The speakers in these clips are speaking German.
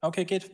Okay, geht.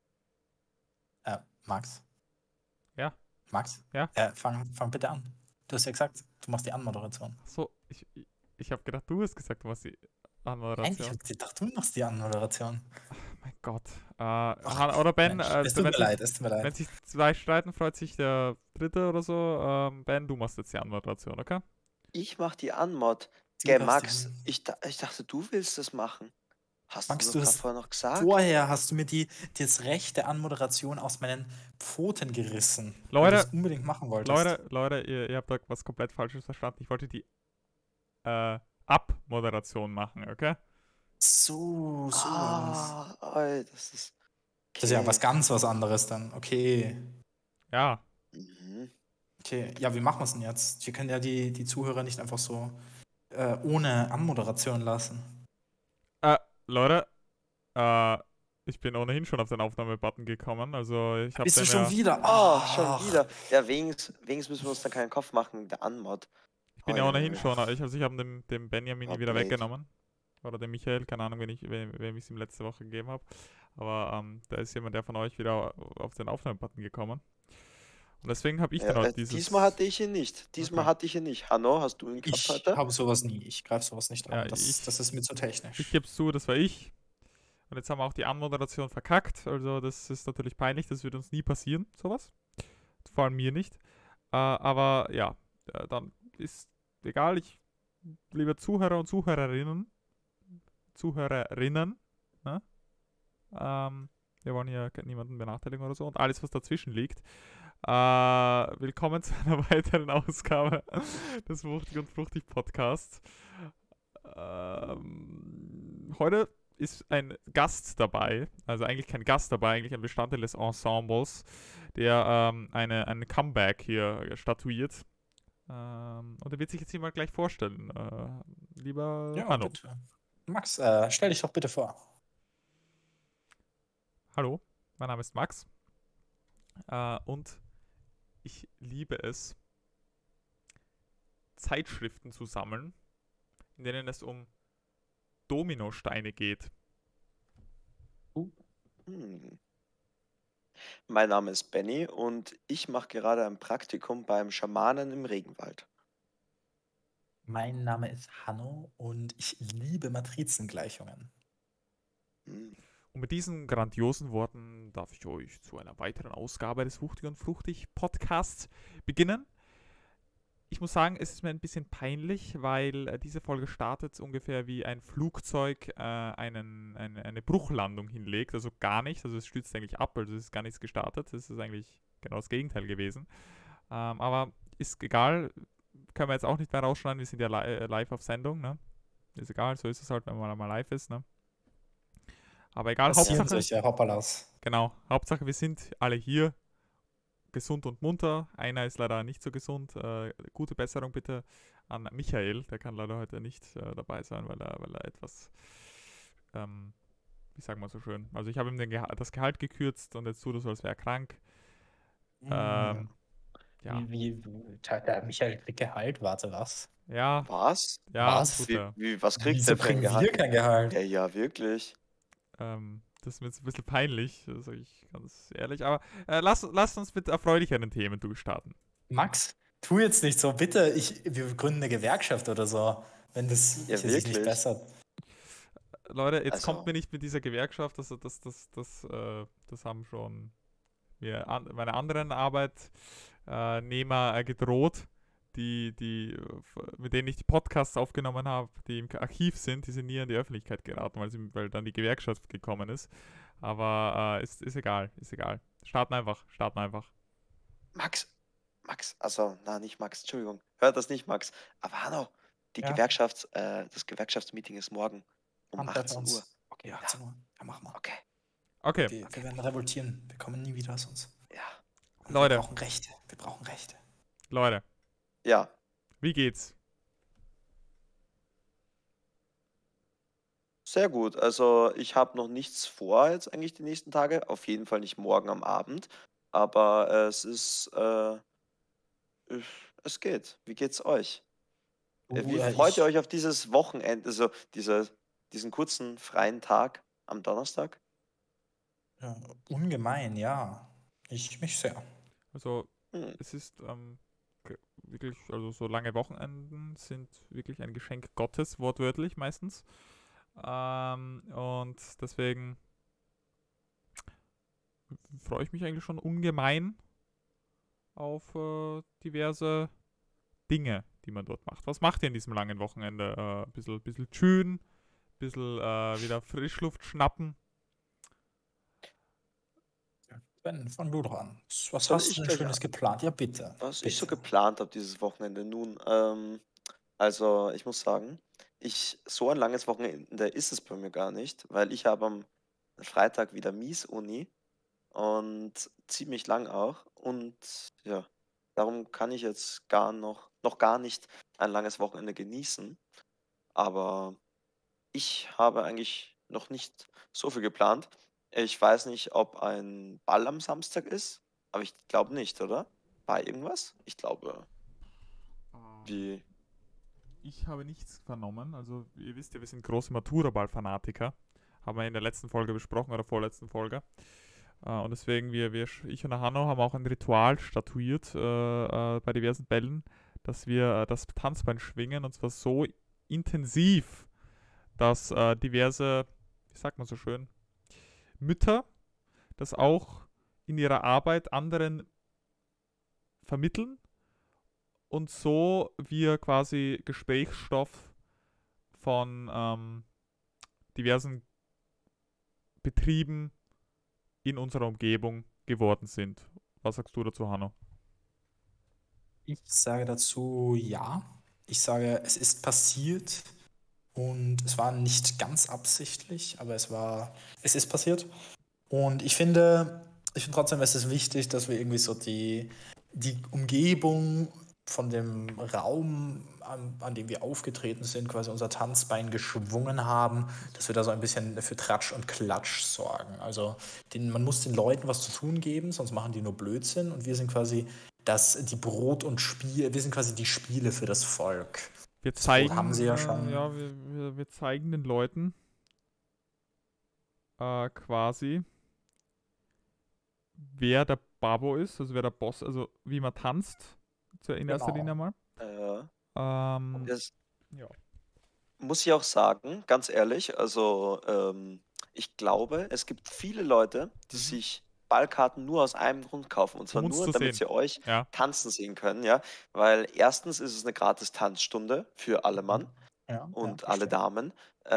Max? Ja, Max? ja. Fang bitte an. Du hast ja gesagt, du machst die Anmoderation. Achso, ich habe gedacht, du hast gesagt, du machst die Nein, ich Anmoderation. hab gedacht, du machst die Anmoderation. Mein Gott. Ach, Oder Ben, Mensch, es tut mir leid, es tut mir wenn leid. sich zwei streiten, freut sich der Dritte oder so. Ben, du machst jetzt die Anmoderation, okay? Ich mach die Anmod. Du Gell, darfst Max, ich dachte, du willst das machen. Hast du Max, doch du gerade hast vorher noch gesagt? vorher hast du mir das Recht der Anmoderation aus meinen Pfoten gerissen, weil du Leute, es unbedingt machen wolltest. Leute, ihr habt da was komplett Falsches verstanden. Ich wollte die Abmoderation machen, okay? So was. Ey, das ist. Das ist ja Okay. was anderes dann. Okay. Ja. Mhm. Okay, ja, wie machen wir es denn jetzt? Wir können ja die Zuhörer nicht einfach so ohne Anmoderation lassen. Leute, ich bin ohnehin schon auf den Aufnahmebutton gekommen. Also ich habe Bist du den schon ja. wieder? Schon Ach. wieder. Ja, wenigstens müssen wir uns dann keinen Kopf machen, der Anmod. Ich bin ja ohnehin schon. Ich habe dem Benjamin Oh, wieder blöd. weggenommen. Oder dem Michael, keine Ahnung, wem ich es ihm letzte Woche gegeben habe. Aber da ist jemand, der von euch wieder auf den Aufnahmebutton gekommen. Und deswegen habe ich dann halt dieses. Diesmal hatte ich ihn nicht. Okay. hatte ich ihn nicht. Hanno, hast du ihn gehabt Ich heute? habe sowas nie. Ich greife sowas nicht Ja, an. Das ist mir zu technisch. Ich gebe es zu, das war ich. Und jetzt haben wir auch die Anmoderation verkackt. Also das ist natürlich peinlich, das wird uns nie passieren, sowas. Vor allem mir nicht. Aber ja, dann ist egal. Liebe Zuhörer und Zuhörerinnen, ne? Wir wollen hier niemanden benachteiligen oder so. Und alles, was dazwischen liegt. Willkommen zu einer weiteren Ausgabe des Wuchtig und Fruchtig Podcasts. Heute ist ein Gast dabei, also eigentlich kein Gast dabei, eigentlich ein Bestandteil des Ensembles, der eine Comeback hier statuiert. Und er wird sich jetzt hier mal gleich vorstellen. Lieber Ja, Hanno. bitte. Max, stell dich doch bitte vor. Hallo, mein Name ist Max. Und ich liebe es, Zeitschriften zu sammeln, in denen es um Dominosteine geht. Mein Name ist Benny und ich mache gerade ein Praktikum beim Schamanen im Regenwald. Mein Name ist Hanno und ich liebe Matrizengleichungen. Und mit diesen grandiosen Worten darf ich euch zu einer weiteren Ausgabe des Wuchtig und Fruchtig Podcasts beginnen. Ich muss sagen, es ist mir ein bisschen peinlich, weil diese Folge startet ungefähr wie ein Flugzeug eine Bruchlandung hinlegt. Also gar nicht. Also es stürzt eigentlich ab. Also es ist gar nichts gestartet. Es ist eigentlich genau das Gegenteil gewesen. Aber ist egal. Können wir jetzt auch nicht mehr rausschneiden. Wir sind ja live auf Sendung. Ne? Ist egal. So ist es halt, wenn man mal live ist. Ne? Aber egal. Passieren Hauptsache. solche Hoppalas. Genau. Hauptsache, wir sind alle hier. Gesund und munter. Einer ist leider nicht so gesund. Gute Besserung bitte an Michael. Der kann leider heute nicht dabei sein, weil er etwas, wie sagen wir so schön. Also ich habe ihm das Gehalt gekürzt und jetzt tut er so, als wäre er krank. Ja. Wie der Michael kriegt Gehalt, warte, was? Ja. Was? Ja, Was? tut er. Was kriegt Wieso der für ein kriegen wir Gehalt? kein Gehalt? Ja, wirklich. Das ist mir jetzt ein bisschen peinlich, das sage ich ganz ehrlich. Aber lasst uns mit erfreulicheren Themen durchstarten. Max, tu jetzt nicht so, bitte. Wir gründen eine Gewerkschaft oder so, wenn das Ja, sich nicht wirklich. bessert. Leute, jetzt Also. kommt mir nicht mit dieser Gewerkschaft, das haben schon meine anderen Arbeitnehmer gedroht, mit denen ich die Podcasts aufgenommen habe, die im Archiv sind, die sind nie an die Öffentlichkeit geraten, weil dann die Gewerkschaft gekommen ist. Aber ist egal. Starten einfach. Max, also, nicht Max, Entschuldigung. Hört das nicht, Max. Aber Hanno, Ja. das Gewerkschaftsmeeting ist morgen um 18 Uhr. Okay, 18 Uhr. Ja, machen wir. Okay. Wir werden revoltieren. Wir kommen nie wieder sonst. Ja. Und Leute. Wir brauchen Rechte. Leute. Ja. Wie geht's? Sehr gut. Also ich habe noch nichts vor jetzt eigentlich die nächsten Tage. Auf jeden Fall nicht morgen am Abend. Aber es geht. Wie geht's euch? Wie freut ihr euch auf dieses Wochenende, also diesen kurzen freien Tag am Donnerstag? Ja, ungemein, ja. Ich mich sehr. Also Hm. es ist wirklich, also so lange Wochenenden sind wirklich ein Geschenk Gottes, wortwörtlich meistens. Und deswegen freue ich mich eigentlich schon ungemein auf diverse Dinge, die man dort macht. Was macht ihr in diesem langen Wochenende? Bisschen chillen, bisschen wieder Frischluft schnappen. Ben, fang du doch an. Was Soll hast du ich denn gleich Schönes geplant? Ja, bitte. Was ich so Bitte. geplant habe dieses Wochenende? Nun, also ich muss sagen, so ein langes Wochenende ist es bei mir gar nicht, weil ich habe am Freitag wieder Mies-Uni und ziemlich lang auch. Und ja, darum kann ich jetzt noch gar nicht ein langes Wochenende genießen. Aber ich habe eigentlich noch nicht so viel geplant. Ich weiß nicht, ob ein Ball am Samstag ist, aber ich glaube nicht, oder? War irgendwas? Ich glaube, wie. Ich habe nichts vernommen. Also, ihr wisst ja, wir sind große Matura-Ball-Fanatiker. Haben wir in der letzten Folge besprochen oder vorletzten Folge. Und deswegen, ich und der Hanno haben auch ein Ritual statuiert bei diversen Bällen, dass wir das Tanzbein schwingen und zwar so intensiv, dass diverse, wie sagt man so schön, Mütter das auch in ihrer Arbeit anderen vermitteln und so wir quasi Gesprächsstoff von diversen Betrieben in unserer Umgebung geworden sind. Was sagst du dazu, Hanno? Ich sage dazu ja. Ich sage, es ist passiert und es war nicht ganz absichtlich, aber es ist passiert. Und ich finde trotzdem, es ist wichtig, dass wir irgendwie so die Umgebung von dem Raum, an dem wir aufgetreten sind, quasi unser Tanzbein geschwungen haben, dass wir da so ein bisschen für Tratsch und Klatsch sorgen. Also man muss den Leuten was zu tun geben, sonst machen die nur Blödsinn und wir sind quasi wir sind quasi die Spiele für das Volk. Wir Das Brot haben zeigen, sie ja schon. ja, wir zeigen den Leuten quasi, wer der Babo ist, also wer der Boss, also wie man tanzt, in erster Linie Genau. mal. Und Ähm, das ja. muss ich auch sagen, ganz ehrlich, also ich glaube, es gibt viele Leute, die Mhm. sich Ballkarten nur aus einem Grund kaufen, und zwar Um uns nur, zu damit sehen. sie euch Ja. tanzen sehen können, ja, weil erstens ist es eine gratis Tanzstunde für alle Mhm. Mann Ja, ja, und das alle stimmt. Damen.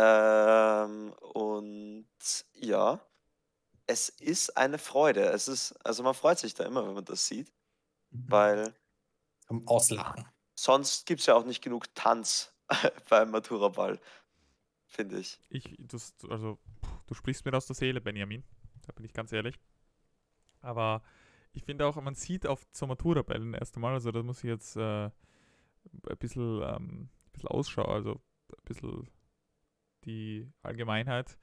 Und ja, es ist eine Freude. Also man freut sich da immer, wenn man das sieht, Mhm. weil Zum Auslachen. sonst gibt es ja auch nicht genug Tanz beim Maturaball, finde ich. Also, du sprichst mir aus der Seele, Benjamin. Da bin ich ganz ehrlich. Aber ich finde auch, man sieht auf zur Matura-Bällen erst einmal, also da muss ich jetzt bisschen Ausschau, also ein bisschen die Allgemeinheit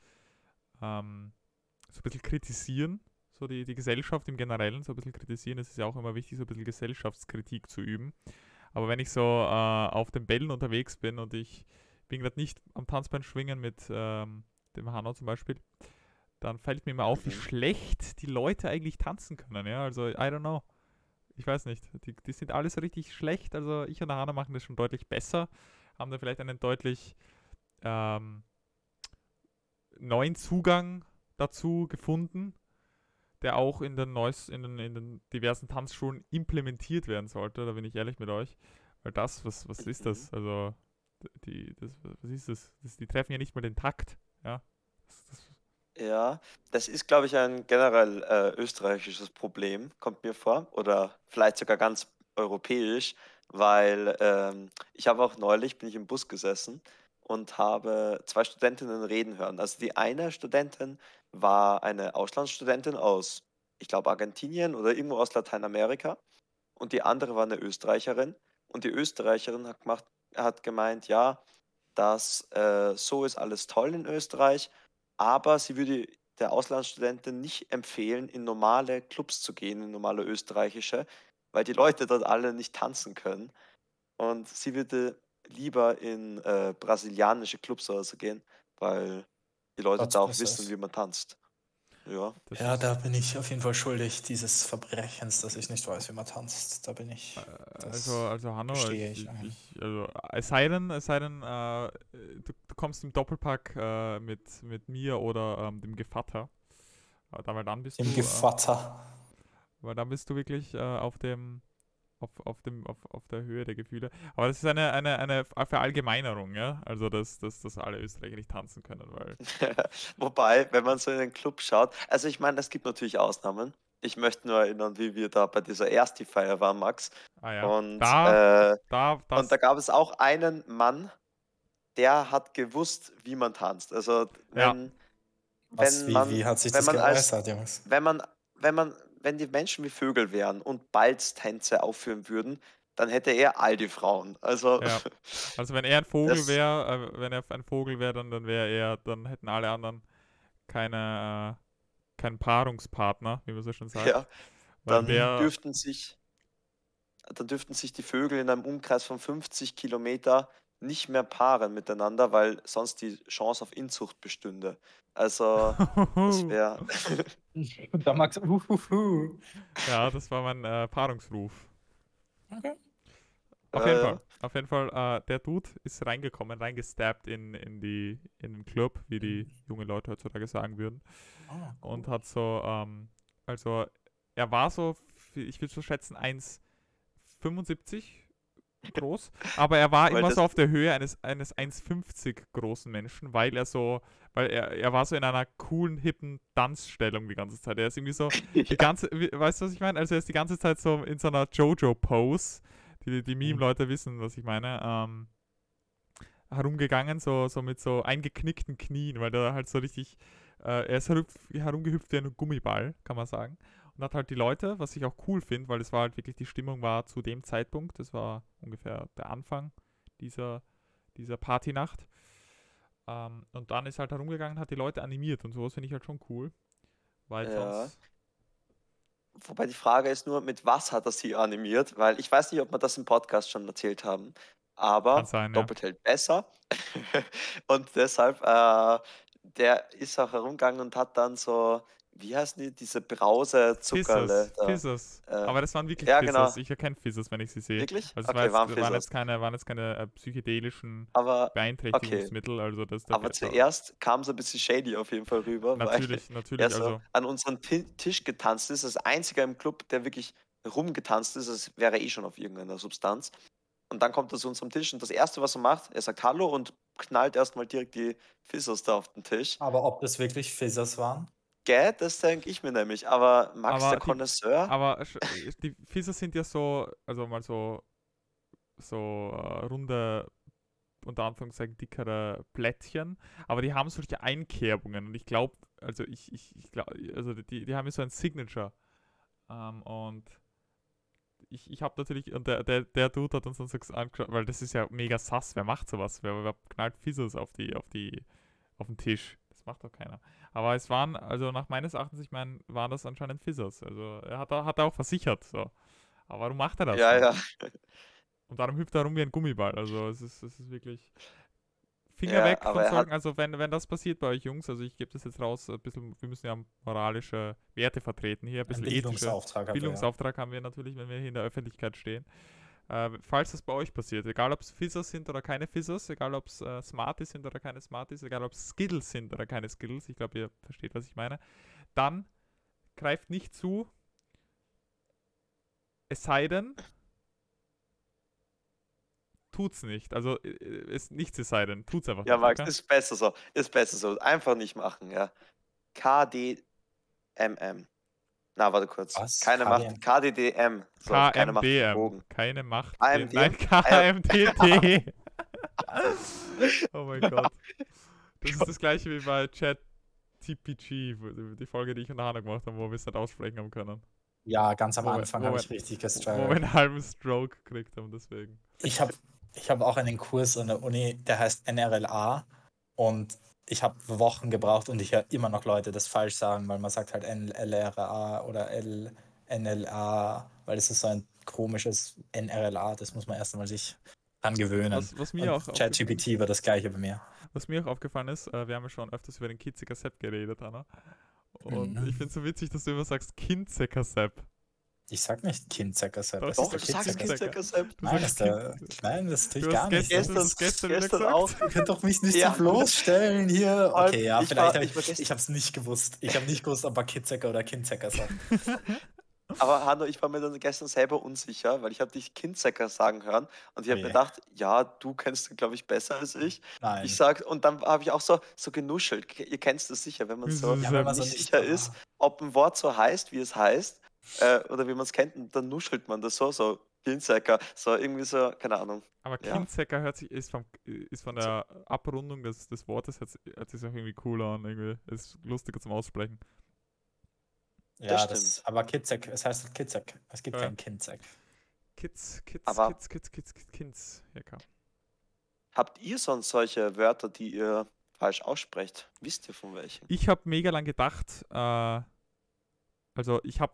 so ein bisschen kritisieren, so die Gesellschaft im Generellen, so ein bisschen kritisieren. Es ist ja auch immer wichtig, so ein bisschen Gesellschaftskritik zu üben. Aber wenn ich so auf den Bällen unterwegs bin und ich bin gerade nicht am Tanzbein schwingen mit dem Hanno zum Beispiel, dann fällt mir immer auf, wie Mhm. schlecht die Leute eigentlich tanzen können. Ja, also I don't know. Ich weiß nicht. Die sind alle so richtig schlecht. Also ich und der Hanno machen das schon deutlich besser. Haben da vielleicht einen deutlich ähm, neuen Zugang dazu gefunden, der auch in den diversen Tanzschulen implementiert werden sollte. Da bin ich ehrlich mit euch. Weil was ist Mhm. das? Also, was ist das? Die treffen ja nicht mal den Takt. Ja. Das, Ja, das ist, glaube ich, ein generell österreichisches Problem, kommt mir vor, oder vielleicht sogar ganz europäisch, weil ich habe auch neulich, bin ich im Bus gesessen und habe zwei Studentinnen reden hören. Also die eine Studentin war eine Auslandsstudentin aus, ich glaube, Argentinien oder irgendwo aus Lateinamerika, und die andere war eine Österreicherin. Und die Österreicherin hat gemeint, ja, dass so ist alles toll in Österreich, aber sie würde der Auslandsstudentin nicht empfehlen, in normale Clubs zu gehen, in normale österreichische, weil die Leute dort alle nicht tanzen können. Und sie würde lieber in brasilianische Clubs oder so gehen, weil die Leute Dort da auch besser wissen, ist. wie man tanzt. Ja. Das Ja, ist, da bin ich auf jeden Fall schuldig dieses Verbrechens, dass ich nicht weiß, wie man tanzt. Da bin ich. Das also Hanno, gestehe ich ein. also es sei denn, du kommst im Doppelpack mit mir oder dem Gevatter. Weil dann bist Dem du, Gevatter. weil dann bist du wirklich auf der Höhe der Gefühle. Aber das ist eine Verallgemeinerung, ja. Also dass alle Österreicher nicht tanzen können, weil. Wobei, wenn man so in den Club schaut, also ich meine, es gibt natürlich Ausnahmen. Ich möchte nur erinnern, wie wir da bei dieser Ersti-Feier waren, Max. Ah ja. Und, und da Das. gab es auch einen Mann, der hat gewusst, wie man tanzt. Also Ja. Was, wie hat sich wenn das man als, geäußert, Jungs? wenn die Menschen wie Vögel wären und Balztänze aufführen würden, dann hätte er all die Frauen. Also Ja. Also wenn er ein Vogel das, wäre, wenn er ein Vogel wäre, dann wäre er, dann hätten alle anderen keinen Paarungspartner, wie man so schon sagt. ja, Weil dann der. dürften sich, dann dürften sich die Vögel in einem Umkreis von 50 Kilometer nicht mehr paaren miteinander, weil sonst die Chance auf Inzucht bestünde. Also das wäre, Da Max, Ja, das war mein Paarungsruf. Okay. Auf jeden Fall. ja. Auf jeden Fall, der Dude ist reingesteppt in den Club, wie die jungen Leute heutzutage sagen würden. Ah, Und cool. hat so, also er war so, ich würde so schätzen, 1,75 groß, aber er war Weil immer so das, auf der Höhe eines 1,50 großen Menschen, weil er war so in einer coolen, hippen Tanzstellung die ganze Zeit. Er ist irgendwie so, ja, weißt du, was ich meine? Also er ist die ganze Zeit so in so einer Jojo-Pose, die Meme-Leute wissen, was ich meine, herumgegangen, so mit so eingeknickten Knien, weil der halt so richtig, er ist herumgehüpft wie ein Gummiball, kann man sagen. Und hat halt die Leute, was ich auch cool finde, weil es war halt wirklich, die Stimmung war zu dem Zeitpunkt, das war ungefähr der Anfang dieser Partynacht. Und dann ist halt herumgegangen, hat die Leute animiert und sowas finde ich halt schon cool, weil ja. sonst Wobei die Frage ist nur, mit was hat er sie animiert? Weil ich weiß nicht, ob wir das im Podcast schon erzählt haben, kann aber sein, ja. doppelt hält besser. Und deshalb, der ist auch herumgegangen und hat dann so, wie heißen die, diese Brause-Zuckerle da. Fizzers. Äh, Aber das waren wirklich ja, genau. Fizzers. Ich erkenne Fizzers, wenn ich sie sehe. Wirklich? Also Okay, waren Fizzers. waren jetzt keine psychedelischen Aber, okay. Beeinträchtigungsmittel, also Aber zuerst kam so ein bisschen shady auf jeden Fall rüber, weil er natürlich, so also an unseren Tisch getanzt ist. Das Einzige im Club, der wirklich rumgetanzt ist, als wäre er eh schon auf irgendeiner Substanz. Und dann kommt er zu unserem Tisch und das Erste, was er macht, er sagt Hallo und knallt erstmal direkt die Fizzos da auf den Tisch. Aber ob das wirklich Fizzers waren? Gell, das denke ich mir nämlich. Aber Max, der aber Connoisseur, die Fizzers sind ja so, also mal so runde, unter Anführungszeichen dickere Plättchen, aber die haben solche Einkerbungen und ich glaube, also ich glaube, also die haben ja so ein Signature. Und ich habe natürlich, und der Dude hat uns dann so angeschaut, weil das ist ja mega sass, wer macht sowas? Wer knallt Fizzles auf den Tisch? Das macht doch keiner. Aber es waren, also nach meines Erachtens, ich meine, waren das anscheinend Fizzles. Also hat er auch versichert, so. Aber warum macht er das ja, so? ja, Und darum hüpft er rum wie ein Gummiball. Also es ist wirklich Finger ja, weg aber von er hat, solchen, also wenn das passiert bei euch Jungs, also ich gebe das jetzt raus, ein bisschen, wir müssen ja moralische Werte vertreten hier, ein Ein bisschen ethische Bildungsauftrag hat er, ja. Bildungsauftrag haben wir natürlich, wenn wir hier in der Öffentlichkeit stehen. Falls das bei euch passiert, egal ob es Fizzers sind oder keine Fizzers, egal ob es Smarties sind oder keine Smarties, egal ob es Skittles sind oder keine Skittles, ich glaube, ihr versteht, was ich meine, dann greift nicht zu, es sei denn, tut's nicht. Also nichts es sei denn, tut's einfach ja, nicht, Max, okay? ist besser so. Ist besser so. Einfach nicht machen, ja. KDMM. Na, warte kurz. Was? Keine Macht. KDM? KDDM. So, keine Macht für KMDM. Drogen. Keine Macht. Nein, AMDM? KMTT. Oh mein Gott. Das ist das gleiche wie bei ChatTPG, die Folge, die ich und Hannah gemacht haben, wo wir es nicht aussprechen haben können. Ja, ganz am Wo Anfang habe wir, ich richtig wo wir gestruggelt. einen halben Stroke gekriegt haben, deswegen. Ich hab auch einen Kurs an der Uni, der heißt NRLA und ich habe Wochen gebraucht und ich höre immer noch Leute das falsch sagen, weil man sagt halt NLRA oder NLA, weil es ist so ein komisches NRLA, das muss man erst einmal sich angewöhnen. Was mir auch Und aufgefallen ist, ChatGPT war das gleiche bei mir. wir haben ja schon öfters über den Kitziger Sepp geredet, Anna. Und Mhm. ich finde es so witzig, dass du immer sagst Kindsäcker-Sepp. Ich sag nicht Kindsäcker-Sepp, Doch, das Doch, ist der du sagst Kindsäcker-Sepp. Kindsäcker-Sepp. Du Nein, sagst nein, das tue ich Du hast gar nicht. gestern, Gestern, das gestern wieder gestern gesagt. auch. Ihr könnt doch mich nicht Ja. so bloßstellen hier. Vor allem, Okay, ja, ich vielleicht war- habe ich war gestern- ich habe es nicht gewusst. Ich habe nicht gewusst, ob er Kindsäcker oder Kindsäcker sagt. Aber Hanno, ich war mir dann gestern selber unsicher, weil ich habe dich Kindsäcker sagen hören und ich habe mir Nee. gedacht, ja, du kennst ihn, glaube ich, besser als ich. Nein. Ich sag, und dann habe ich auch so genuschelt. Ihr kennt das sicher, wenn man so Ja, wenn man nicht so nicht- sicher ist, ob ein Wort so heißt, wie es heißt, oder wie man es kennt, und dann nuschelt man das so Kindsäcker, so irgendwie so, keine Ahnung. Aber Ja. Kindsäcker ist von der Abrundung des Wortes, hört sich auch irgendwie cooler an. Irgendwie. Ist lustiger zum Aussprechen. Ja, stimmt. aber Kindsäck, es heißt Kindsäck. Es gibt Ja. keinen Kindsäck. Kids. Aber- Ja, klar. Habt ihr sonst solche Wörter, die ihr falsch aussprecht? Wisst ihr von welchen? Ich habe mega lang gedacht, also ich hab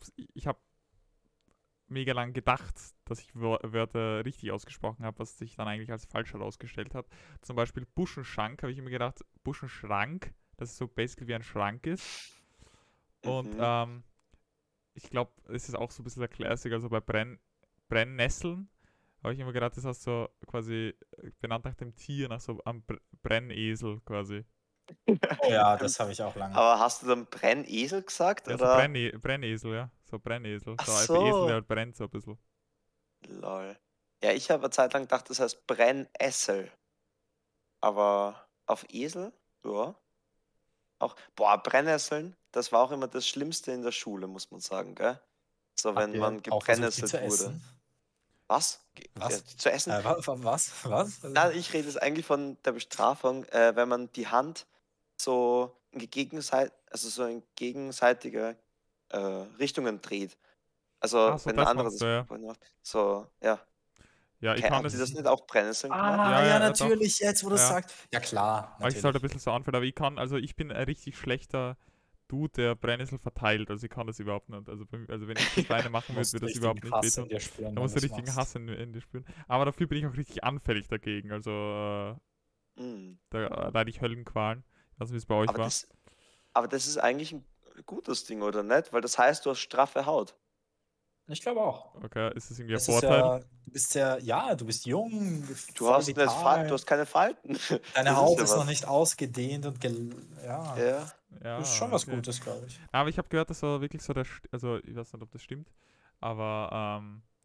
mega lang gedacht, dass ich Wörter richtig ausgesprochen habe, was sich dann eigentlich als falsch herausgestellt hat. Zum Beispiel Buschenschrank habe ich immer gedacht, Buschenschrank, dass es so basically wie ein Schrank ist. Und Mhm. ich glaube, es ist auch so ein bisschen der Classic, also bei Brennnesseln habe ich immer gedacht, das heißt so quasi benannt nach dem Tier, nach so einem Brennesel quasi. Oh ja, das habe ich auch lange. Aber hast du dann Brennesel gesagt? Ja, so oder? Brennesel, ja. So Brennesel. Ach So ein so. Esel, der halt brennt so ein bisschen. Lol. Ja, ich habe eine Zeit lang gedacht, das heißt Brennessel. Aber auf Esel? Ja. Auch, Brennnesseln, das war auch immer das Schlimmste in der Schule, muss man sagen, gell? So, Habt wenn ihr man auch versucht, die gebrennnesselt zu wurde. essen? Was? Was? Ja, zu essen? Was? Nein, ich rede jetzt eigentlich von der Bestrafung, wenn man die Hand so in gegenseitige Richtungen dreht. Also, Ah, so wenn das ein anderer meinst das du, ja. gebrannt macht. So, ja. Ja, ich Habt kann ihr das. das nicht auch Brennnesseln genannt? Ah, Ja, ja, ja, ja, natürlich, jetzt wo du es Ja. sagst. Ja, klar, Weil ich es halt ein natürlich. bisschen so anfühlt, aber ich bin ein richtig schlechter Dude, der Brennnessel verteilt. Also ich kann das überhaupt nicht. Also wenn ich das alleine machen Du würde, musst würde das richtigen überhaupt nicht Hass in wehtun. dir spüren, Da wenn musst du du's richtigen machst. Hass in dir spüren. Aber dafür bin ich auch richtig anfällig dagegen. Also Mm. da leide ich Höllenqualen. Ich weiß nicht, wie es bei euch war. Aber das ist eigentlich ein gutes Ding, oder nicht? Weil das heißt, du hast straffe Haut. Ich glaube auch. Okay, ist das irgendwie ein Das ist Vorteil? ja, du bist ja, du bist jung, Du voll hast, vital. du hast keine Falten. Deine Das Haut ja ist noch was. nicht ausgedehnt und Ja. Ja, ist schon was okay. Gutes, glaube ich. Aber ich habe gehört, dass so wirklich so also ich weiß nicht, ob das stimmt, aber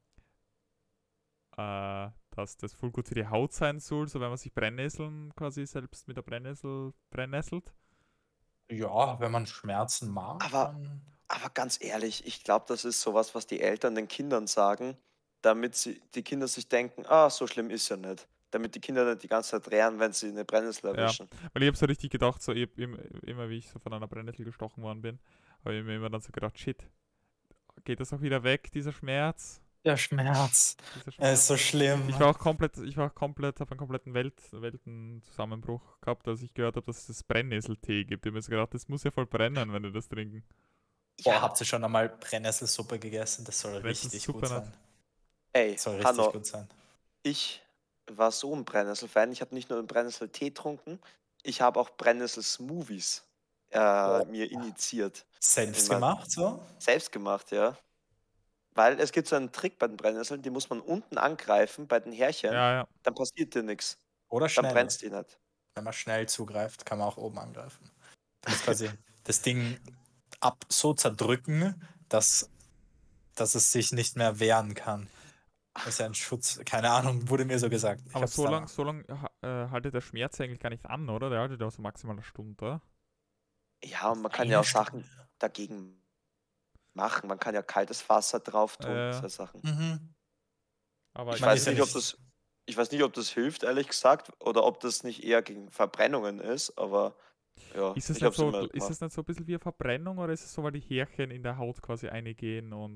dass das voll gut für die Haut sein soll, so wenn man sich Brennnesseln quasi selbst mit der Brennnessel brennnesselt. Ja, wenn man Schmerzen mag, Aber- dann. Aber ganz ehrlich, ich glaube, das ist sowas, was die Eltern den Kindern sagen, damit die Kinder sich denken, so schlimm ist ja nicht. Damit die Kinder nicht die ganze Zeit rennen, wenn sie eine Brennnessel erwischen. Weil ich habe so richtig gedacht, so immer wie ich so von einer Brennnessel gestochen worden bin, habe ich mir immer dann so gedacht, shit, geht das auch wieder weg, dieser Schmerz? Der Schmerz. Dieser Er Schmerz. ist so schlimm. Ich war auch komplett, habe einen kompletten Weltenzusammenbruch gehabt, als ich gehört habe, dass es das Brennnesseltee gibt. Ich habe mir so gedacht, das muss ja voll brennen, wenn wir das trinken. Boah, Ja, habt ihr schon einmal Brennnesselsuppe gegessen? Das soll richtig Brennnesselsuppe gut sein. nicht. ey, Das soll richtig Hanno, gut sein. ich war so ein Brennnessel-Fan. Ich habe nicht nur einen Brennnessel-Tee getrunken, ich habe auch Brennnessel-Smoothies mir initiiert. Selbst Ich mein- gemacht, so? Selbst gemacht, ja. Weil es gibt so einen Trick bei den Brennnesseln, die muss man unten angreifen bei den Härchen, Ja. dann passiert dir nichts. Oder Dann schnell. brennst du nicht. Wenn man schnell zugreift, kann man auch oben angreifen. Du musst quasi das Ding so zerdrücken, dass es sich nicht mehr wehren kann. Das ist ja ein Schutz, keine Ahnung, wurde mir so gesagt. Ich Aber hab's so dann- lang haltet der Schmerz eigentlich gar nicht an, oder? Der haltet ja so maximal eine Stunde, oder? Ja, und man kann ja Eine auch Sachen dagegen machen. Man kann ja kaltes Wasser drauf tun, so Sachen. Mhm. Aber Ich meine, weiß ist ja nicht, ob nicht- das hilft, ehrlich gesagt, oder ob das nicht eher gegen Verbrennungen ist, aber ja, ist es ich nicht hab's so, immer ist gemacht. es nicht so ein bisschen wie eine Verbrennung oder ist es so, weil die Härchen in der Haut quasi eingehen und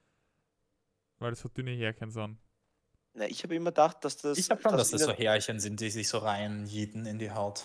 weil es so dünne Härchen sind? Na, ich habe immer gedacht, dass das. Ich habe schon, dass das so ihnen- Härchen sind, die sich so reinjieten in die Haut.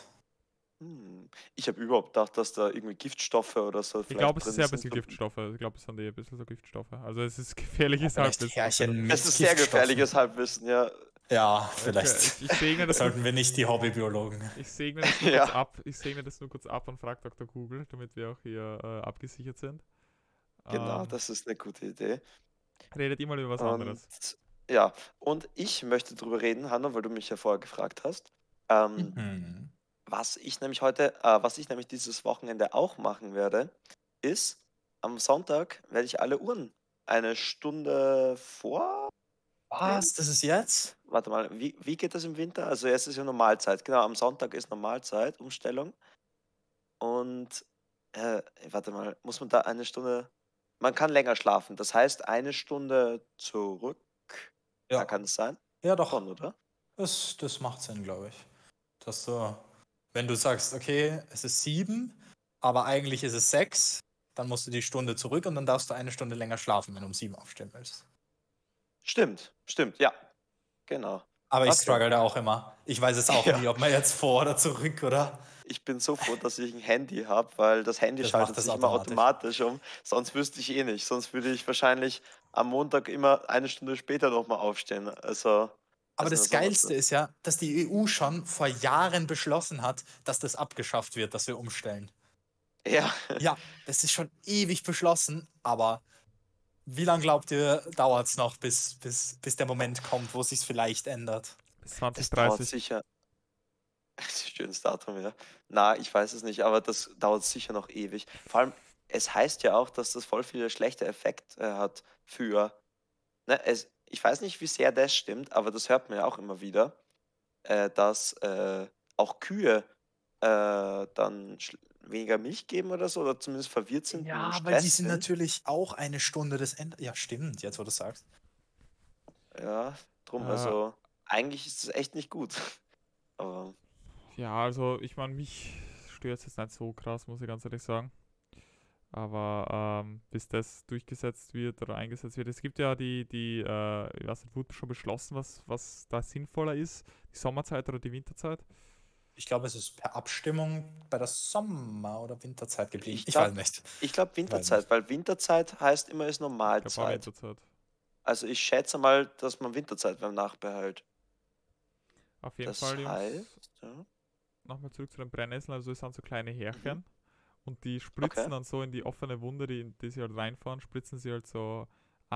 Ich habe überhaupt gedacht, dass da irgendwie Giftstoffe oder so Ich vielleicht glaube, es drin ist ja ein sind. bisschen Giftstoffe. Ich glaube, es sind ein bisschen so Giftstoffe. Also es ist gefährliches Vielleicht Halbwissen. Härchen mit Das ist sehr Giftstoffen. gefährliches Halbwissen, ja. Ja, Okay, vielleicht ich segne das nur, sollten wir nicht die Hobbybiologen. ich segne das nur kurz Ja, ab. Ich segne das nur kurz ab und frage Dr. Google, damit wir auch hier abgesichert sind. genau, Ähm, das ist eine gute Idee. redet ihr mal über was Und anderes. ja, und ich möchte drüber reden, Hanno, weil du mich ja vorher gefragt hast. Ähm, Mhm. was ich nämlich dieses Wochenende auch machen werde, ist, am Sonntag werde ich alle Uhren eine Stunde vornehmen. Was? Das ist jetzt? Warte mal, wie geht das im Winter? Also jetzt ist ja Normalzeit. Genau, am Sonntag ist Normalzeit, Umstellung. Und warte mal, muss man da eine Stunde. Man kann länger schlafen. Das heißt, eine Stunde zurück. Ja. Kann es sein? Ja, doch. Schon, oder? Das macht Sinn, glaube ich. Dass du, wenn du sagst, okay, es ist 7, aber eigentlich ist es 6, dann musst du die Stunde zurück und dann darfst du eine Stunde länger schlafen, wenn du um 7 aufstehen willst. Stimmt, ja, genau. Aber ich Okay. struggle da auch immer. Ich weiß es auch Ja, nie, ob man jetzt vor oder zurück, oder? ich bin so froh, dass ich ein Handy habe, weil das Handy Das macht schaltet das sich immer automatisch. automatisch um. Sonst wüsste ich eh nicht. Sonst würde ich wahrscheinlich am Montag immer eine Stunde später nochmal aufstehen. Also, Aber also das Geilste ist ja, dass die EU schon vor Jahren beschlossen hat, dass das abgeschafft wird, dass wir umstellen. Ja, Ja, das ist schon ewig beschlossen, aber wie lange glaubt ihr, dauert es noch, bis der Moment kommt, wo es sich vielleicht ändert? Bis das dauert 2030. sicher. Schönes Datum, ja. Na, ich weiß es nicht, aber das dauert sicher noch ewig. Vor allem, es heißt ja auch, dass das voll viele schlechte Effekte hat für. Ne, ich weiß nicht, wie sehr das stimmt, aber das hört man ja auch immer wieder, dass auch Kühe dann weniger Milch geben oder so, oder zumindest verwirrt sind und im Ja, weil die Stress sind sind. natürlich auch eine Stunde des Ende. Ja, stimmt, jetzt wo du sagst. Ja, drum, Äh, also eigentlich ist es echt nicht gut. Aber ja, also ich meine, mich stört es jetzt nicht so krass, muss ich ganz ehrlich sagen. Aber bis das durchgesetzt wird oder eingesetzt wird, es gibt ja ich weiß nicht, wurde schon beschlossen, was da sinnvoller ist, die Sommerzeit oder die Winterzeit. Ich glaube, es ist per Abstimmung bei der Sommer- oder Winterzeit geblieben. ich Ich weiß glaube, nicht. ich glaube Ich weiß nicht. Winterzeit, weil Winterzeit heißt immer ist Ich glaube auch Normalzeit. Winterzeit. Also ich schätze mal, dass man Winterzeit beim Nachbehalt. Auf jeden Das Fall, Jungs, heißt, ja. nochmal zurück zu den Brennnesseln. Also es sind so kleine Mhm. Härchen und die Okay. spritzen dann so in die offene Wunde, die sie halt reinfahren, spritzen sie halt so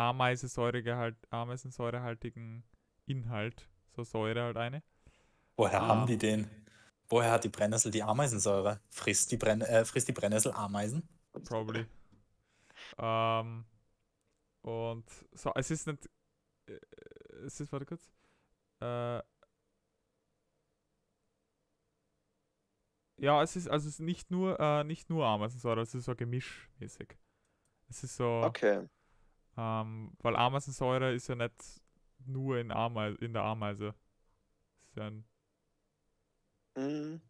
ameisensäurehaltigen Inhalt, so Säure halt eine. Woher haben die Ähm, den? Woher hat die Brennnessel die Ameisensäure? Frisst die Brennnessel Ameisen? probably. Ähm, und so, es ist nicht, äh, es ist, warte kurz, äh, ja, es ist nicht nur Ameisensäure, es ist so gemischmäßig. Es ist so, Okay. weil Ameisensäure ist ja nicht nur in der Ameise. Es ist ja ein, Mhm.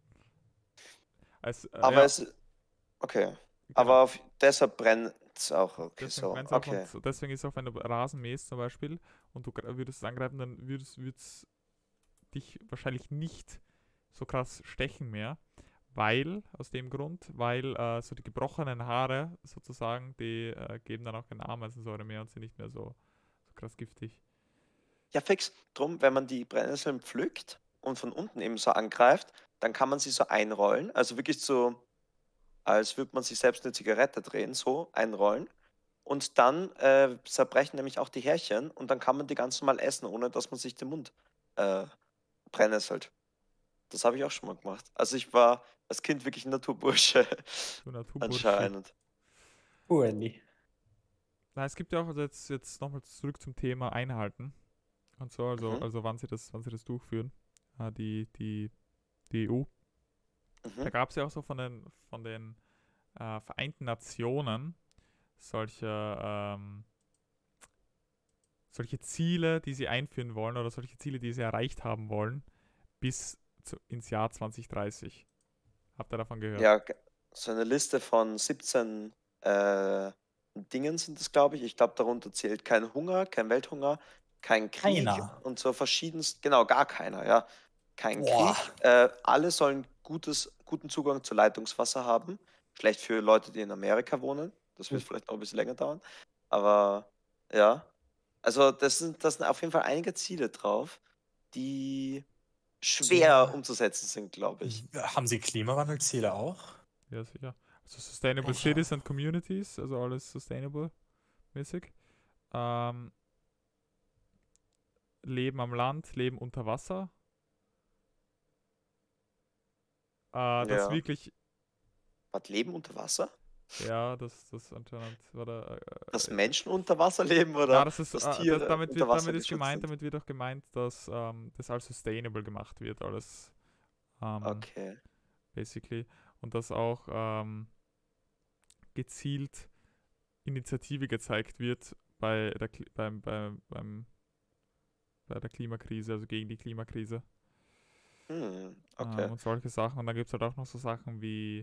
Aber ja, es, okay. genau. Aber deshalb brennt es auch. Okay, Deswegen so. brennt es auch und Okay. deswegen ist auch, wenn du Rasen mähst zum Beispiel und du würdest es angreifen, dann würd's dich wahrscheinlich nicht so krass stechen mehr, aus dem Grund, weil so die gebrochenen Haare sozusagen, die geben dann auch keine Ameisensäure mehr und sind nicht mehr so krass giftig. Ja, fix. Drum, wenn man die Brennnesseln pflückt und von unten eben so angreift, dann kann man sie so einrollen. Also wirklich so, als würde man sich selbst eine Zigarette drehen, so einrollen. Und dann zerbrechen nämlich auch die Härchen und dann kann man die ganz normal essen, ohne dass man sich den Mund äh, brennnesselt. Das habe ich auch schon mal gemacht. Also ich war als Kind wirklich ein Naturbursche Du Naturburschi. anscheinend. Ueli. Na, es gibt ja auch, also jetzt nochmal zurück zum Thema Einhalten. Und so, Mhm, also wann sie das durchführen, die EU. mhm. Da gab es ja auch so von den Vereinten Nationen solche, solche Ziele, die sie einführen wollen oder solche Ziele, die sie erreicht haben wollen, ins Jahr 2030. Habt ihr davon gehört? Ja, so eine Liste von 17 Dingen sind es, glaube ich. Ich glaube, darunter zählt kein Hunger, kein Welthunger, kein Krieg Keiner. und so verschiedenst, genau, gar keiner, ja. Kein Boah. Krieg. Alle sollen guten Zugang zu Leitungswasser haben. Schlecht für Leute, die in Amerika wohnen. Das wird vielleicht noch ein bisschen länger dauern. Aber ja. Also das sind auf jeden Fall einige Ziele drauf, die schwer Ja. umzusetzen sind, glaube ich. Haben Sie Klimawandelziele auch? Ja, sicher. Also Sustainable Welche? Cities and Communities, also alles sustainable-mäßig. Ähm, Leben am Land, Leben unter Wasser. Das Ja. wirklich, Was, Leben unter Wasser? ja, das anscheinend war da. Dass Menschen unter Wasser leben Na, oder das ist, dass Tiere unter Wasser geschützt sind? damit wird auch gemeint, dass das als sustainable gemacht wird, alles Okay. basically. Und dass auch gezielt Initiative gezeigt wird bei der, bei der Klimakrise, also gegen die Klimakrise. Okay. Und solche Sachen. Und dann gibt es halt auch noch so Sachen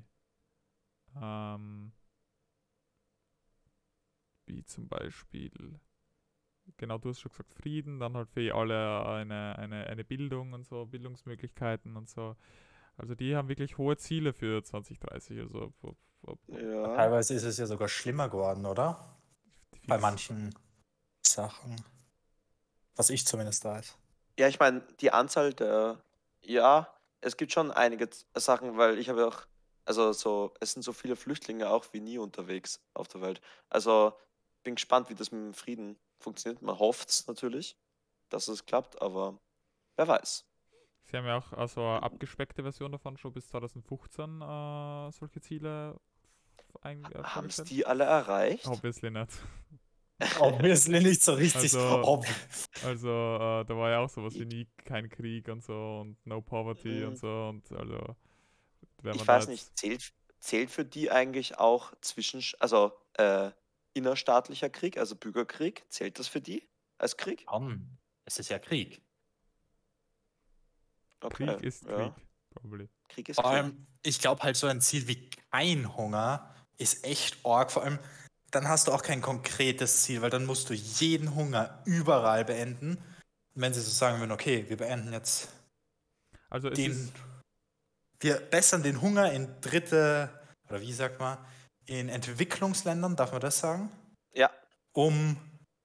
wie zum Beispiel, genau, du hast schon gesagt, Frieden, dann halt für alle eine Bildung und so, Bildungsmöglichkeiten und so. Also die haben wirklich hohe Ziele für 2030. Also Ja. Teilweise ist es ja sogar schlimmer geworden, oder? die Bei fix- manchen Sachen. Was ich zumindest weiß. Ja, ich meine, die Anzahl der, ja, es gibt schon einige Sachen, weil ich habe auch, also so, es sind so viele Flüchtlinge auch wie nie unterwegs auf der Welt. Also bin gespannt, wie das mit dem Frieden funktioniert. Man hofft es natürlich, dass es klappt, aber wer weiß. Sie haben ja auch also eine abgespeckte Version davon schon bis 2015 solche Ziele Haben es vorgestellt. die alle erreicht? Obviously nicht. Obviously nicht so richtig. Also, da war ja auch sowas wie nie kein Krieg und so und no poverty Mm, und so und also, wenn man Ich da weiß nicht, jetzt, zählt für die eigentlich auch also innerstaatlicher Krieg, also Bürgerkrieg, zählt das für die als Krieg? Es ist ja Krieg. Okay, Krieg ist ja. Krieg, probably. Krieg ist Vor Krieg. allem, ich glaube halt so ein Ziel wie kein Hunger ist echt arg. Vor allem, dann hast du auch kein konkretes Ziel, weil dann musst du jeden Hunger überall beenden. Und wenn sie so sagen würden, okay, wir beenden jetzt Also es den, ist, wir bessern den Hunger in dritte, oder wie sagt man, in Entwicklungsländern, darf man das sagen? Ja, Um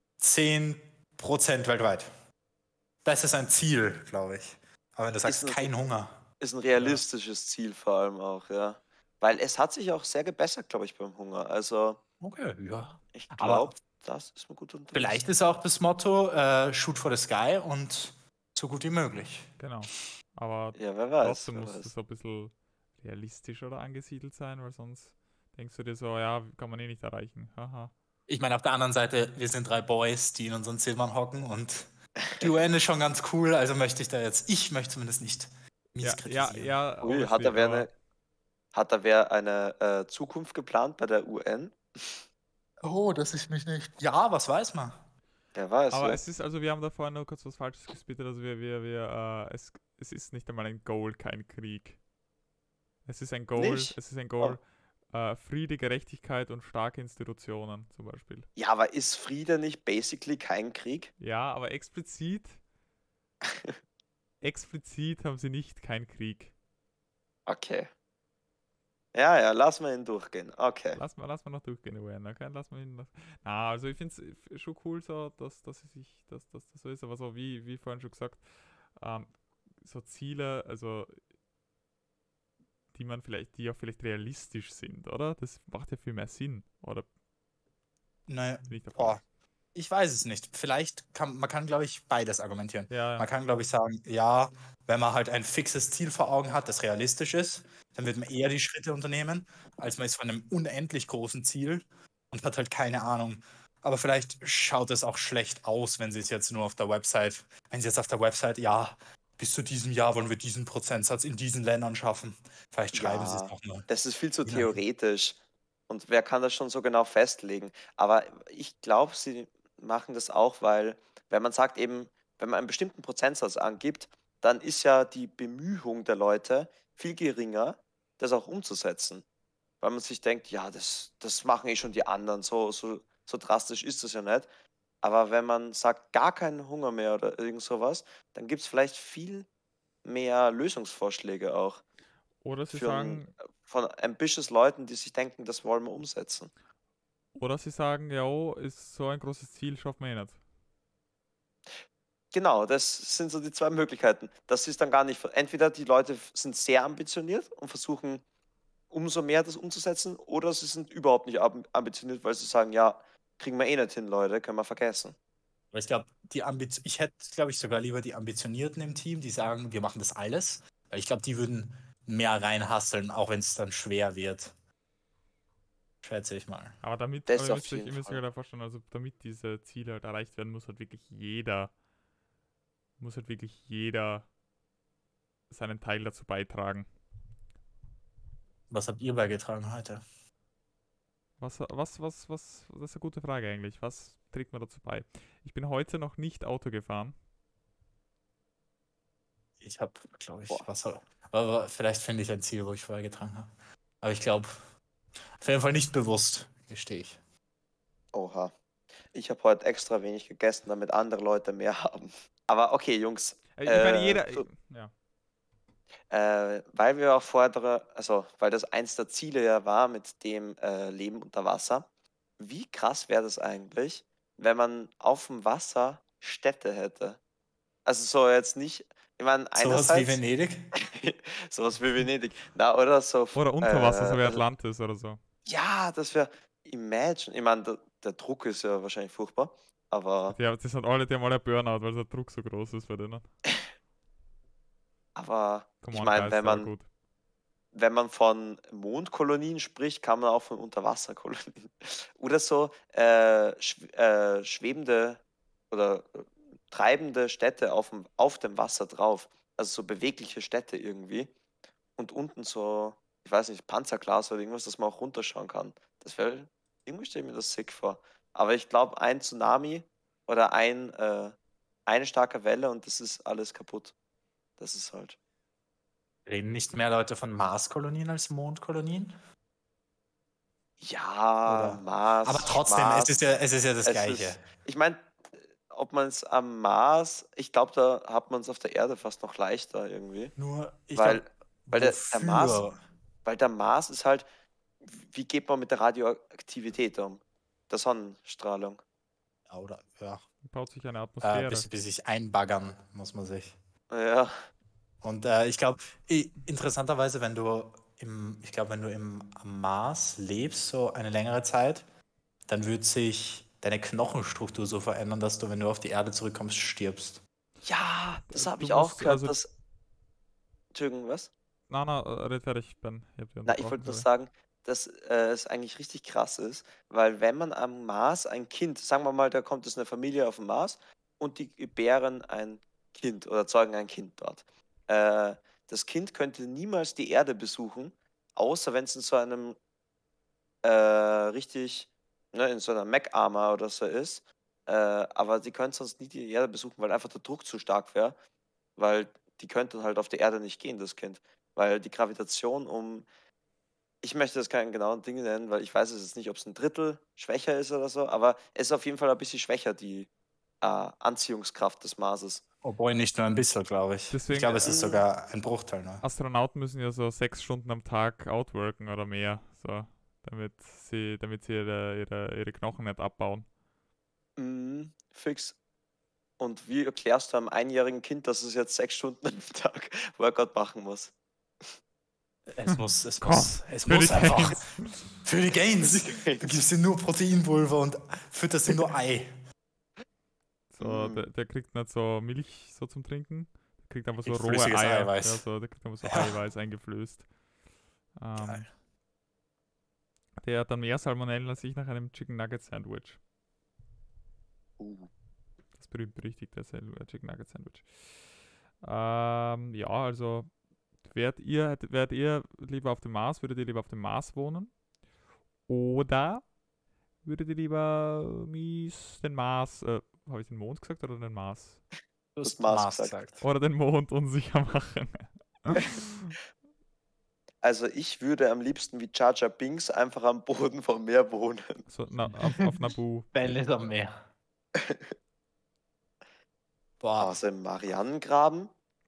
10% weltweit. Das ist ein Ziel, glaube ich. Aber wenn du ist sagst, ein, kein Hunger. ist ein Ja. realistisches Ziel vor allem auch, ja. Weil es hat sich auch sehr gebessert, glaube ich, beim Hunger. Also Okay, ja. ich Aber glaube, das ist man gut unterwegs. vielleicht ist auch das Motto Shoot for the Sky und so gut wie möglich. genau. Aber Ja, wer weiß, trotzdem wer muss weiß. das so ein bisschen realistischer angesiedelt sein, weil sonst denkst du dir so, ja, kann man eh nicht erreichen. Haha. Ich meine, auf der anderen Seite, wir sind 3 Boys, die in unseren Zimmern hocken und die UN ist schon ganz cool, also ich möchte zumindest nicht mies kritisieren. Ja, Ui, hat obviously, da aber wer eine Zukunft geplant bei der UN? Oh, dass ich mich nicht. Ja, was weiß man? Wer weiß, Aber ja. es ist, also wir haben da vorhin nur kurz was Falsches gespittet, also es ist nicht einmal ein Goal, kein Krieg. Es ist ein Nicht? Oh. Goal, Friede, Gerechtigkeit und starke Institutionen zum Beispiel. Ja, aber ist Friede nicht basically kein Krieg? Ja, aber explizit haben sie nicht kein Krieg. Okay. Ja, lass mal ihn durchgehen. Okay. Lass mal noch durchgehen, UN, okay? Lass mal hin. Na, also ich finde es schon cool so, dass das so ist, aber so wie vorhin schon gesagt, so Ziele, also die auch vielleicht realistisch sind, oder? Das macht ja viel mehr Sinn, oder Naja, bin ich da boah, falsch? ich weiß es nicht. Man kann, glaube ich, beides argumentieren. Ja, Man kann, glaube ich, sagen, ja, wenn man halt ein fixes Ziel vor Augen hat, das realistisch ist, dann wird man eher die Schritte unternehmen, als man ist von einem unendlich großen Ziel und hat halt keine Ahnung. Aber vielleicht schaut es auch schlecht aus, wenn sie es jetzt nur auf der Website, ja, bis zu diesem Jahr wollen wir diesen Prozentsatz in diesen Ländern schaffen. Vielleicht schreiben sie es Ja, auch nur. das ist viel zu Je nachdem. theoretisch. Und wer kann das schon so genau festlegen? Aber ich glaube, sie machen das auch, weil, wenn man sagt eben, wenn man einen bestimmten Prozentsatz angibt, dann ist ja die Bemühung der Leute viel geringer, das auch umzusetzen. Weil man sich denkt, ja, das machen eh schon die anderen, so drastisch ist das ja nicht. Aber wenn man sagt, gar keinen Hunger mehr oder irgend sowas, dann gibt es vielleicht viel mehr Lösungsvorschläge auch Oder sie für sagen, von ambitious Leuten, die sich denken, das wollen wir umsetzen. ja, ist so ein großes Ziel, schaffen wir eh nicht. Genau, das sind so die zwei Möglichkeiten. Das ist dann gar nicht, entweder die Leute sind sehr ambitioniert und versuchen umso mehr das umzusetzen, oder sie sind überhaupt nicht ambitioniert, weil sie sagen, ja, kriegen wir eh nicht hin, Leute, können wir vergessen. Aber ich glaube, ich hätte, glaube ich, sogar lieber die Ambitionierten im Team, die sagen, wir machen das alles. Weil ich glaube, die würden mehr reinhasseln, auch wenn es dann schwer wird. Schätze ich mal. Aber Das ihr auf müsst euch jeden Fall. halt vorstellen, also damit diese Ziele halt erreicht werden, muss halt wirklich jeder seinen Teil dazu beitragen. Was habt ihr beigetragen heute? Das ist eine gute Frage eigentlich. Was trägt man dazu bei? Ich bin heute noch nicht Auto gefahren. Ich habe, glaube ich, Boah. Wasser. Aber vielleicht finde ich ein Ziel, wo ich vorher getragen habe. Aber ich glaube, auf jeden Fall nicht bewusst, gestehe ich. Oha. Ich habe heute extra wenig gegessen, damit andere Leute mehr haben. Aber okay, Jungs. Ich meine, ja. Weil wir auch fordere, also weil das eins der Ziele ja war mit dem Leben unter Wasser. Wie krass wäre das eigentlich, wenn man auf dem Wasser Städte hätte? Also so jetzt nicht, ich meine, Sowas wie einerseits Venedig? sowas wie Venedig. Na, oder so. Oder unter Wasser, so wie Also, Atlantis oder so. ja, das wäre, imagine. Ich meine, der Druck ist ja wahrscheinlich furchtbar, aber, Die haben alle ein Burnout, weil der Druck so groß ist bei denen. Come ich on, meine, Guys, der war gut. wenn man von Mondkolonien spricht, kann man auch von Unterwasserkolonien. Oder so schwebende oder treibende Städte auf dem Wasser drauf. Also so bewegliche Städte irgendwie. Und unten so, ich weiß nicht, Panzerglas oder irgendwas, dass man auch runterschauen kann. Das wäre, irgendwie stelle ich mir das sick vor. Aber ich glaube, ein Tsunami oder eine starke Welle und das ist alles kaputt. Das ist halt. Reden nicht mehr Leute von Marskolonien als Mondkolonien? Ja, Oder? Mars, Aber trotzdem, Mars. es ist ja das Gleiche. Ich meine, ob man es am Mars, ich glaube, da hat man es auf der Erde fast noch leichter irgendwie. Nur, ich Weil, glaube, weil der Mars, wofür? weil der Mars ist halt, wie geht man mit der Radioaktivität um? Der Sonnenstrahlung. Ja, oder, ja. Baut sich eine Atmosphäre. Bis sich einbaggern, muss man sich. Ja, Und ich glaube, interessanterweise, wenn du am Mars lebst, so eine längere Zeit, dann wird sich deine Knochenstruktur so verändern, dass du, wenn du auf die Erde zurückkommst, stirbst. ja, das habe Du ich auch musst, gehört, also, dass. Entschuldigung, was? red fertig, Ben. Ich hab dich Na, ich unterbrochen, wollte nur sorry. sagen, dass es eigentlich richtig krass ist, weil wenn man am Mars ein Kind, sagen wir mal, da kommt es eine Familie auf den Mars und die gebären ein Kind oder zeugen ein Kind dort. Äh, Das Kind könnte niemals die Erde besuchen, außer wenn es in so einem richtig, ne, in so einer Mac-Armor oder so ist. Aber sie können sonst nie die Erde besuchen, weil einfach der Druck zu stark wäre, weil die könnten halt auf der Erde nicht gehen, das Kind. Weil die Gravitation ich möchte das keinen genauen Ding nennen, weil ich weiß es jetzt nicht, ob es ein Drittel schwächer ist oder so, aber es ist auf jeden Fall ein bisschen schwächer, die Anziehungskraft des Marses. Obwohl nicht nur ein bisschen, glaube ich. Ich Deswegen, glaube, es ist sogar ein Bruchteil. Ne? Astronauten müssen ja so 6 Stunden am Tag outworken oder mehr, so, damit sie ihre Knochen nicht abbauen. Fix. Und wie erklärst du einem einjährigen Kind, dass es jetzt 6 Stunden am Tag Workout machen muss? Es muss Für die einfach. Gains. Für die Gains. Für die Gains. Du gibst ihm nur Proteinpulver und fütterst ihm nur Ei. So, der kriegt nicht so Milch so zum Trinken. Der kriegt einfach so rohe Flüssiges Eier. Eiweiß. Ja, so, der kriegt einfach so Ja. Eiweiß eingeflößt. Geil. Der hat dann mehr Salmonellen als ich nach einem Chicken Nugget Sandwich. Das berühmt-berüchtigte Chicken Nugget Sandwich. Ja, also würdet ihr lieber auf dem Mars wohnen? Oder würdet ihr lieber den Mars, habe ich den Mond gesagt oder den Mars? Du Das hast Mars Mars gesagt. gesagt. Oder den Mond unsicher machen? Also ich würde am liebsten wie Jar Jar Binks einfach am Boden vom Meer wohnen. So, auf Naboo. Ben ist am Meer. Boah. Außer im Marianengraben.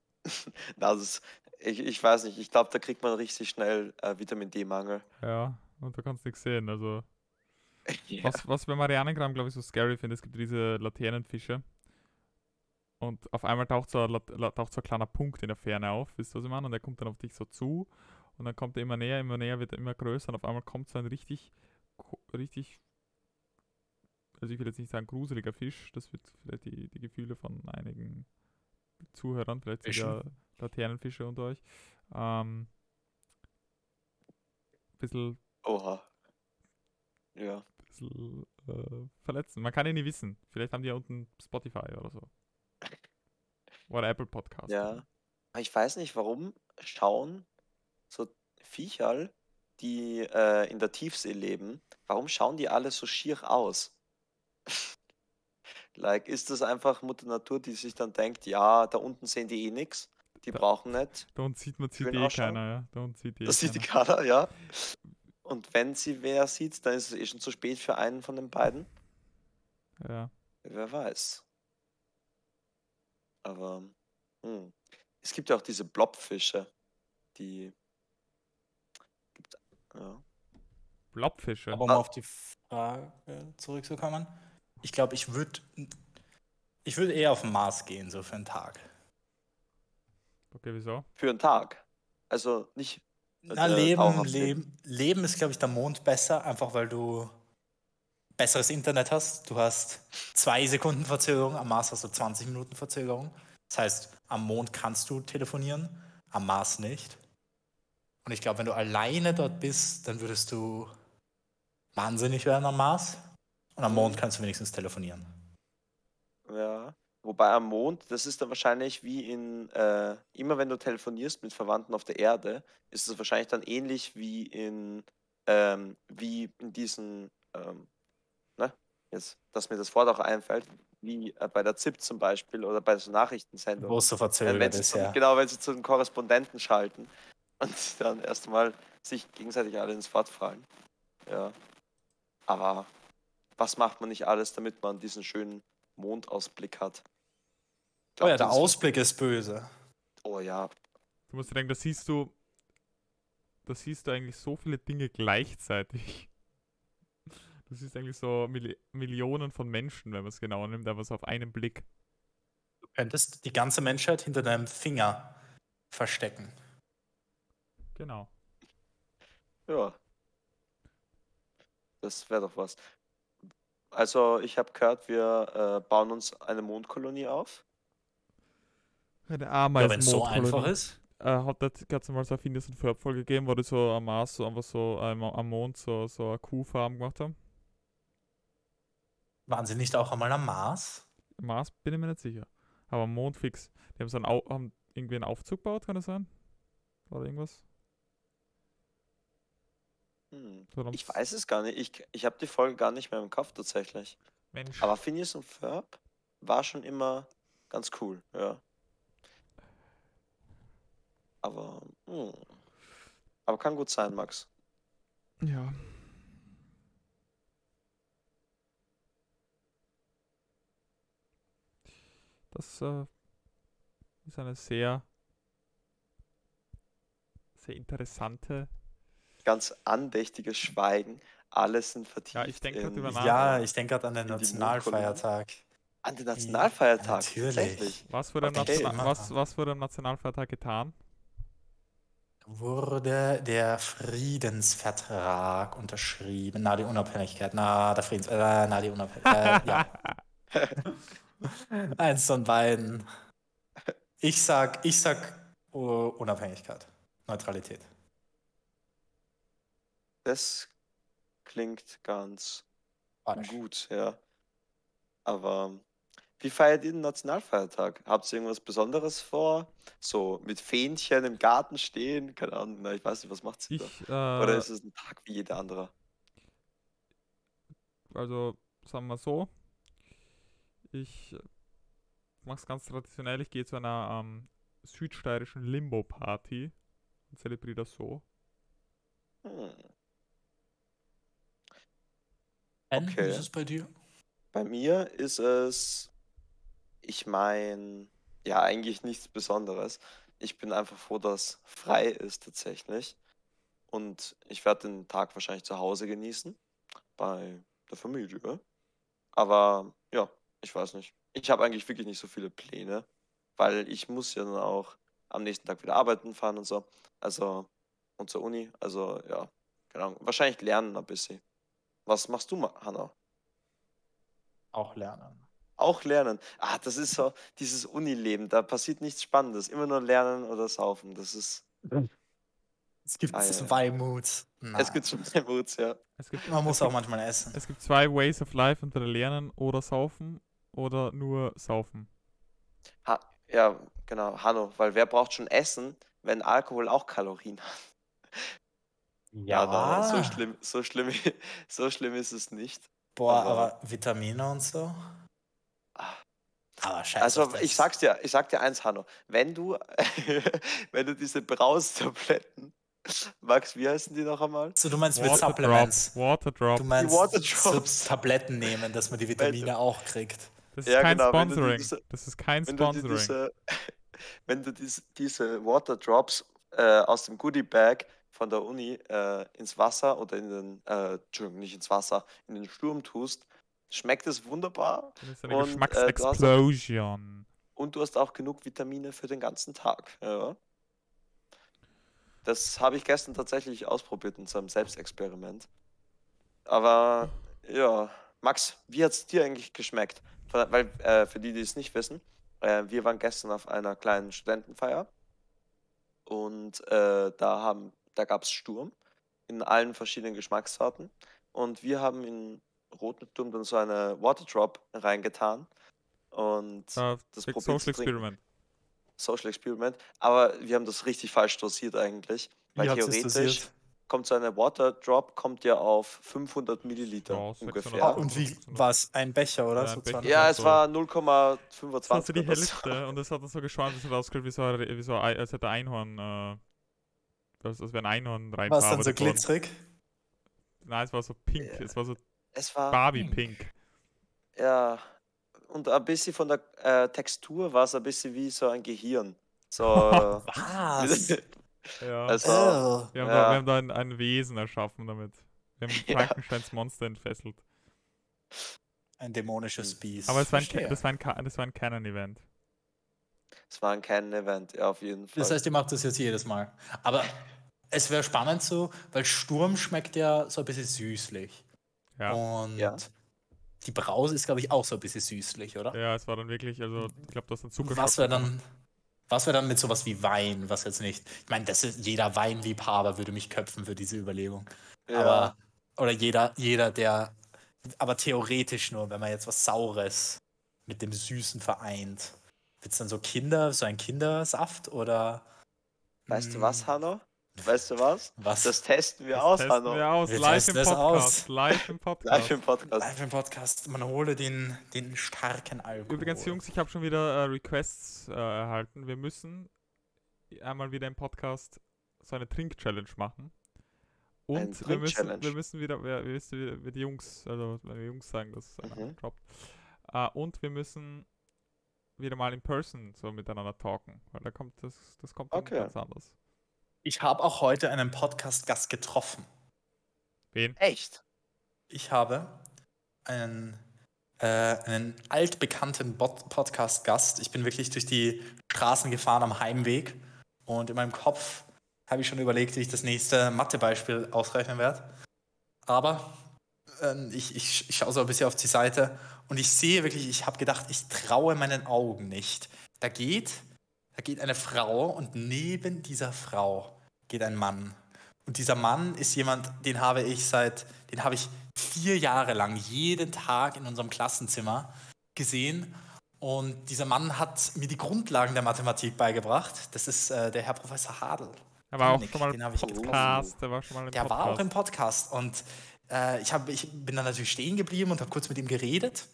Ich weiß nicht, ich glaube, da kriegt man richtig schnell Vitamin D-Mangel. Ja, und da kannst du nichts sehen. Also, Ja. was bei Marianengraben, glaube ich, so scary finde, es gibt diese Laternenfische. Und auf einmal taucht taucht so ein kleiner Punkt in der Ferne auf, wisst ihr, was ich meine? Und der kommt dann auf dich so zu und dann kommt er immer näher, wird er immer größer und auf einmal kommt so ein richtig, also ich will jetzt nicht sagen gruseliger Fisch, das wird vielleicht die Gefühle von einigen Zuhörern, vielleicht sind ja Fischen. Laternenfische unter euch, ein bisschen, Oha. Ja. verletzen. Man kann ja nie wissen. Vielleicht haben die ja unten Spotify oder so. Oder Apple Podcast. Ja. Aber ich weiß nicht, warum schauen so Viecherl, die in der Tiefsee leben, warum schauen die alle so schier aus? Like, ist das einfach Mutter Natur, die sich dann denkt, ja, da unten sehen die eh nix, die Da, brauchen nicht da unten sieht man schön eh ausschauen. keiner, ja. Da unten sieht eh Das sieht die keiner. Kader, ja. Und wenn sie wer sieht, dann ist es eh schon zu spät für einen von den beiden. Ja. Wer weiß. Aber es gibt ja auch diese Blobfische, die gibt, ja. Blobfische. Aber um auf die Frage zurückzukommen, ich glaube, ich würde eher auf den Mars gehen, so für einen Tag. Okay, wieso? Für einen Tag. Also nicht Na, dauerhaft leben. Leben ist, glaube ich, der Mond besser, einfach weil du besseres Internet hast. Du hast 2 Sekunden Verzögerung, am Mars hast du 20 Minuten Verzögerung. Das heißt, am Mond kannst du telefonieren, am Mars nicht. Und ich glaube, wenn du alleine dort bist, dann würdest du wahnsinnig werden am Mars. Und am Mond Mhm. kannst du wenigstens telefonieren. Ja. Wobei am Mond, das ist dann wahrscheinlich wie immer wenn du telefonierst mit Verwandten auf der Erde, ist es wahrscheinlich dann ähnlich wie in diesen, ne, jetzt, dass mir das Wort auch einfällt, wie bei der ZIP zum Beispiel oder bei so Wo Nachrichtensendungen. es so Wenn verzögert sie ist, ja. wenn sie zu den Korrespondenten schalten und dann erstmal sich gegenseitig alle ins Wort fallen. Ja. Aber was macht man nicht alles, damit man diesen schönen Mondausblick hat? Oh ja, Glaubt ihr, der das Ausblick ist böse. Oh ja. Du musst dir denken, da siehst du eigentlich so viele Dinge gleichzeitig. Du siehst eigentlich so Millionen von Menschen, wenn man es genau nimmt, aber so auf einen Blick. Du könntest die ganze Menschheit hinter deinem Finger verstecken. Genau. Ja, das wäre doch was. Also, ich habe gehört, wir bauen uns eine Mondkolonie auf. Eine Ja, wenn es so einfach Ameisenmondkolonie. ist. Hat es mal so eine Phineas und Ferb Folge gegeben, wo die so am Mars so einfach so am Mond so eine Kuhfarm gemacht haben? Waren sie nicht auch einmal am Mars? Am Mars bin ich mir nicht sicher. Aber am Mond fix. Die haben so haben irgendwie einen Aufzug gebaut, kann das sein? Oder irgendwas? So, Ich weiß es gar nicht. Ich habe die Folge gar nicht mehr im Kopf tatsächlich. Mensch. Aber Phineas und Ferb war schon immer ganz cool, ja. Aber kann gut sein, Max. Ja. Das ist eine sehr, sehr interessante. Ganz andächtiges Schweigen. Alle sind Ja, ich vertieft denke gerade in, drüber nach. Ja, ich denke gerade an den in die Mondkolonie. Nationalfeiertag. An den Ja, Nationalfeiertag, natürlich. tatsächlich. Was wurde, Okay. was wurde am Nationalfeiertag getan? Wurde der Friedensvertrag unterschrieben? Na, die Unabhängigkeit. Na, der na, die Unabhängigkeit. Ja. Eins von beiden. Ich sag Unabhängigkeit. Neutralität. Das klingt ganz Falsch. gut, ja. Aber wie feiert ihr den Nationalfeiertag? Habt ihr irgendwas Besonderes vor? So mit Fähnchen im Garten stehen? Keine Ahnung, na, ich weiß nicht, was macht ihr da? Oder ist es ein Tag wie jeder andere? Also, sagen wir so, ich mache es ganz traditionell. Ich gehe zu einer südsteirischen Limbo-Party und zelebriere das so. Wie Okay. ist es bei dir? Bei mir ist es, ich meine, ja, eigentlich nichts Besonderes. Ich bin einfach froh, dass frei ist tatsächlich. Und ich werde den Tag wahrscheinlich zu Hause genießen, bei der Familie. Aber ja, ich weiß nicht. Ich habe eigentlich wirklich nicht so viele Pläne, weil ich muss ja dann auch am nächsten Tag wieder arbeiten fahren und so. Also, und zur Uni. Also, ja, genau. Wahrscheinlich lernen ein bisschen. Was machst du, Hanna? Auch lernen. Auch lernen. Ah, das ist so dieses Unileben. Da passiert nichts Spannendes. Immer nur lernen oder saufen. Das ist. Es gibt Ah, ja, ja. zwei Moods. Es Nein. gibt schon zwei Moods, ja. Es gibt, Man es muss auch gibt, manchmal essen. es gibt zwei Ways of Life, entweder lernen oder saufen oder nur saufen. Ja, genau, Hanno, weil wer braucht schon Essen, wenn Alkohol auch Kalorien hat? Na, so Ja. schlimm, so schlimm ist es nicht. Boah, Aber, aber Vitamine und so. ah, Aber scheiß auf also das. ich sag dir eins, Hanno, wenn du, wenn du diese Braustabletten, Max, wie heißen die noch einmal? So, du meinst mit Water Drop. Supplements. Water Du Drop. Die meinst so Waterdrops. Tabletten nehmen, dass man die Wenn du, Vitamine auch kriegt. Das ist ja, kein genau, Sponsoring. Das ist kein wenn du dir Sponsoring. wenn du diese Waterdrops aus dem Goodie Bag von der Uni ins Wasser oder Entschuldigung, nicht ins Wasser, in den Sturm tust, schmeckt es wunderbar Das ist eine und Geschmacksexplosion. du hast auch genug Vitamine für den ganzen Tag. Ja. Das habe ich gestern tatsächlich ausprobiert in so einem Selbstexperiment. Aber ja, Max, wie hat es dir eigentlich geschmeckt? Weil für die, die es nicht wissen, wir waren gestern auf einer kleinen Studentenfeier und da gab es Sturm in allen verschiedenen Geschmackssorten und wir haben in roten Sturm dann so eine Waterdrop reingetan und das Big probiert zu Social trinken. Experiment. Social Experiment, aber wir haben das richtig falsch dosiert eigentlich, weil Wie hat es theoretisch dosiert? kommt so eine Waterdrop kommt ja auf 500 Milliliter Ja, 600, ungefähr. Ah, und 500, wie 600. war es? Ein Becher, oder? Ja, So ein Becher. 200 Ja, Gramm. es so. war Das war so 0,25 die oder so. Hälfte und es hat dann so geschäumt, es hat ausgeschaut wie so als hätte Einhorn, als wäre ein Einhorn War es dann so reinverarbeitet worden. glitzerig? Nein, es war so pink, Ja, es war so es war, Barbie-pink. ja, und ein bisschen von der Textur war es ein bisschen wie so ein Gehirn. So, Was? Ja, also, Oh. wir ja, haben da ein Wesen erschaffen damit. Wir haben ja, Frankensteins Monster entfesselt. Ein dämonisches Hm. Biest. Aber es war Verstehe. das war ein Canon-Event. es war kein Event, ja, auf jeden Das Fall. heißt, ihr macht das jetzt jedes Mal. Aber es wäre spannend so, weil Sturm schmeckt ja so ein bisschen süßlich. Ja. Und Ja. die Brause ist, glaube ich, auch so ein bisschen süßlich, oder? Ja, es war dann wirklich, also ich glaube, da ist ein Zuckerstoff Was wäre gekommen. dann, was wäre dann mit sowas wie Wein, was jetzt nicht. Ich meine, jeder Weinliebhaber würde mich köpfen für diese Überlegung. Ja, Aber, oder jeder, der, aber theoretisch nur, wenn man jetzt was Saures mit dem Süßen vereint. Wird es dann so ein Kindersaft oder weißt du was, Hanno? Weißt du was? was? Das testen wir Das aus, testen Hanno. wir aus, Wir live testen im es Podcast. aus. Live im Live Podcast. im Podcast. Live im Podcast. Man hole den starken Alkohol. Übrigens, Jungs, ich habe schon wieder Requests erhalten. Wir müssen einmal wieder im Podcast so eine Trink-Challenge machen. Eine Und Trink-Challenge. wir müssen wieder, wir die Jungs, also wenn wir Jungs sagen, dass es Mhm. droppt. Und wir müssen wieder mal in person so miteinander talken. Weil das kommt dann Okay. ganz anders. Ich habe auch heute einen Podcast-Gast getroffen. Wen? Echt? Ich habe einen altbekannten Podcast-Gast. Ich bin wirklich durch die Straßen gefahren am Heimweg und in meinem Kopf habe ich schon überlegt, wie ich das nächste Mathebeispiel ausrechnen werde. Aber ich schaue so ein bisschen auf die Seite und ich sehe wirklich, ich habe gedacht, ich traue meinen Augen nicht. Da geht eine Frau und neben dieser Frau geht ein Mann. Und dieser Mann ist jemand, den habe ich 4 Jahre lang jeden Tag in unserem Klassenzimmer gesehen. Und dieser Mann hat mir die Grundlagen der Mathematik beigebracht. Das ist der Herr Professor Hadl. Er war auch Dominik, schon mal den im habe ich getroffen. Podcast. Der war schon mal im Der Podcast. war auch im Podcast. Und ich bin dann natürlich stehen geblieben und habe kurz mit ihm geredet.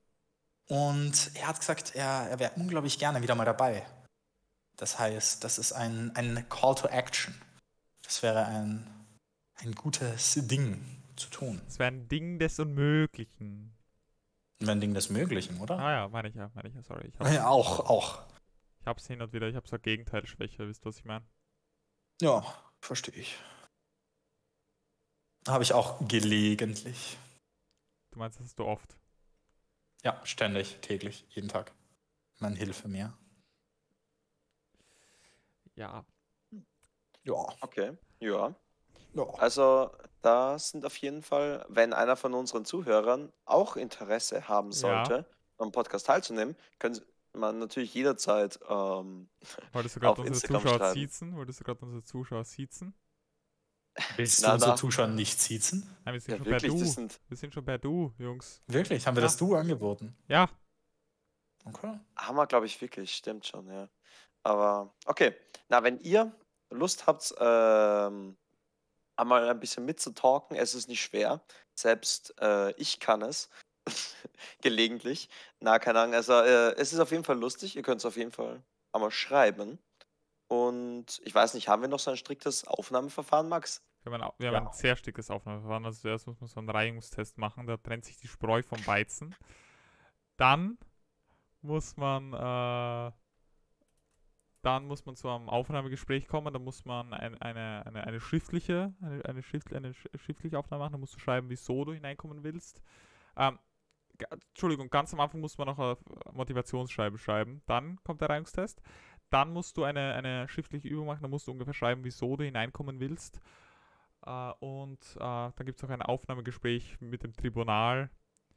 Und er hat gesagt, er wäre unglaublich gerne wieder mal dabei. Das heißt, das ist ein Call to Action. Das wäre ein gutes Ding zu tun. Es wäre ein Ding des Unmöglichen. Ein Ding des Möglichen, oder? Ah ja, meine ich ja, sorry. Ja, auch. Ich hab's hin und wieder, ich hab so Gegenteilschwäche, wisst ihr, was ich meine? Ja, verstehe ich. Habe ich auch gelegentlich. Du meinst, das hast du oft. Ja, ständig, täglich, jeden Tag. Man Hilfe mir. Ja. Ja. Okay, ja. Ja. Also, da sind auf jeden Fall, wenn einer von unseren Zuhörern auch Interesse haben sollte, am Podcast teilzunehmen, können man natürlich jederzeit Wolltest du gerade auf unsere Instagram Zuschauer schreiben. siezen? Wolltest du gerade unsere Zuschauer siezen? Willst Na, du unsere na. Zuschauer nicht siezen? Nein, wir sind Ja, schon wirklich, per das Du. sind. Wir sind schon per Du, Jungs. Wirklich? Haben wir Ja. das Du angeboten? Ja. Okay. Haben wir, glaube ich, wirklich, stimmt schon, ja. Aber okay, na, wenn ihr Lust habt, einmal ein bisschen mitzutalken, es ist nicht schwer. Selbst ich kann es. Gelegentlich. Na, keine Ahnung. Also, es ist auf jeden Fall lustig. Ihr könnt es auf jeden Fall einmal schreiben. Und ich weiß nicht, haben wir noch so ein striktes Aufnahmeverfahren, Max? Wir haben Ja. ein sehr stickeres Aufnahmeverfahren. Also zuerst muss man so einen Reinigungstest machen. Da trennt sich die Spreu vom Weizen. Dann muss man zu einem Aufnahmegespräch kommen. Da muss man eine schriftliche Aufnahme machen. Da musst du schreiben, wieso du hineinkommen willst. Entschuldigung, ganz am Anfang muss man noch eine Motivationsschreiben schreiben. Dann kommt der Reinigungstest. Dann musst du eine schriftliche Übung machen. Da musst du ungefähr schreiben, wieso du hineinkommen willst. Und dann gibt es auch ein Aufnahmegespräch mit dem Tribunal,